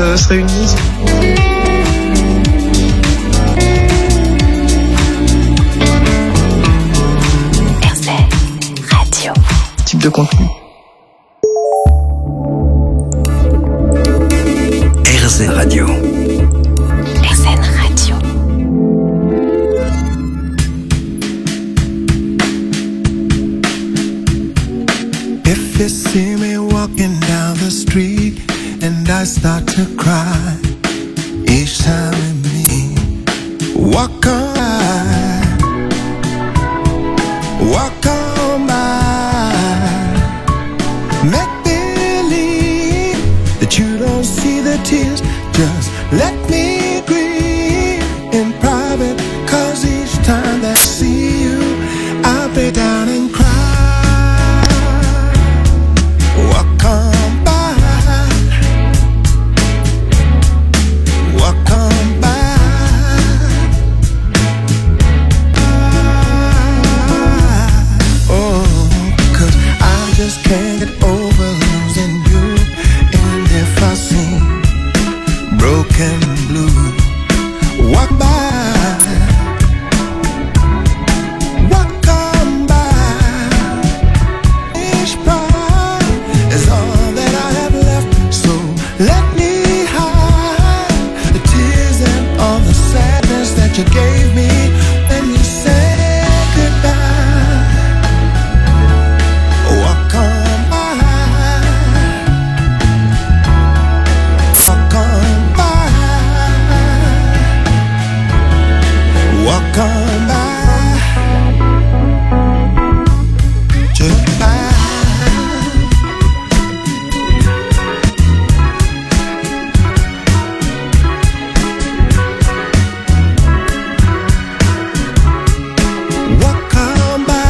se réunissent. RZN Radio. Type de contenu. RZN Radio. RZN Radio. If you see me walking down the street and I start to cry each time we meet, walk on by, make believe that you don't see the tears, just let me grieve in private, 'cause each time that I see you I break down and cry. Walk on by, walk on by. Oh, 'cause I just can't get over losing you. And if I seem broken blue, walk by, walk on by. Each pride is all that I have left, so let me hide the tears and all the sadness that you gave me when you said goodbye. Walk on by, walk on by, walk on by. Just by. Walk on by,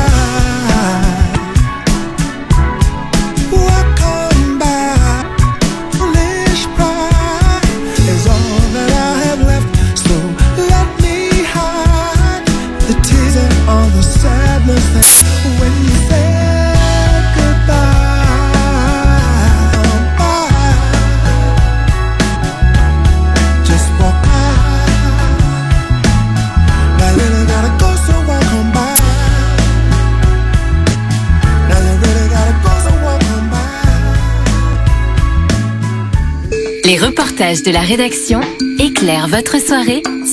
walk on by. Foolish pride is all that I have left, so let me hide the tears and all the sadness that when you said goodbye. Just walk by. Now you really gotta go, so walk on by. Now you really gotta go, so walk on by. Les reportages de la rédaction éclairent votre soirée